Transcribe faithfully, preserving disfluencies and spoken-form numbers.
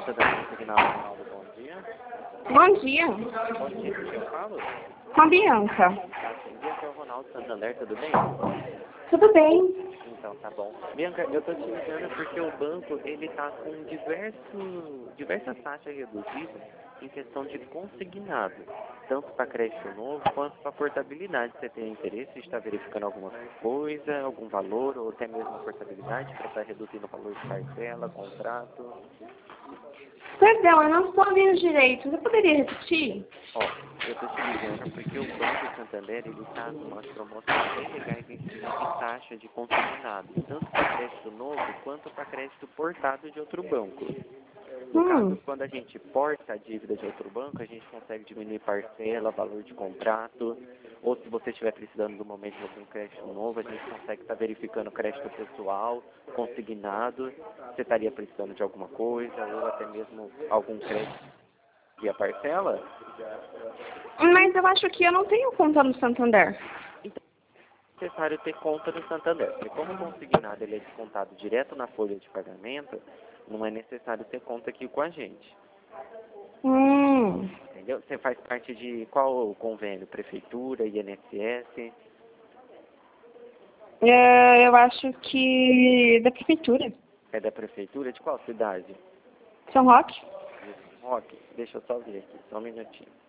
Finanças da Consignado Ronaldo, bom dia. Bom dia. Bom dia, que eu falo? Com a Bianca. Tá, sim, Bianca, é o Ronaldo Santander, tudo bem? Tudo bem? Então, tá bom. Bianca, eu tô te ligando porque o banco, ele tá com diversos, diversas taxas reduzidas em questão de consignado, tanto para crédito novo quanto para portabilidade. Você tem interesse em estar verificando alguma coisa, algum valor, ou até mesmo a portabilidade para estar reduzindo o valor de parcela, contrato? Perdão, eu não estou ouvindo direito. Você poderia repetir? Ó, eu tô te ligando porque o Banco Santander, ele tá com umas promoções bem legais em cima de taxa de consignado, tanto para crédito novo quanto para crédito portado de outro banco. No caso, Hum. quando a gente porta a dívida de outro banco, a gente consegue diminuir parcela, valor de contrato, ou se você estiver precisando do momento de algum crédito novo, a gente consegue estar verificando crédito pessoal, consignado, você estaria precisando de alguma coisa, ou até mesmo algum crédito via parcela. Mas eu acho que eu não tenho conta no Santander. Então, é necessário ter conta no Santander, porque como o consignado ele é descontado direto na folha de pagamento, não é necessário ter conta aqui com a gente. Hum. Entendeu? Você faz parte de qual convênio? Prefeitura, I N S S? É, eu acho que da prefeitura. É da prefeitura? De qual cidade? São Roque? De São Roque? Deixa eu só ver aqui, só um minutinho.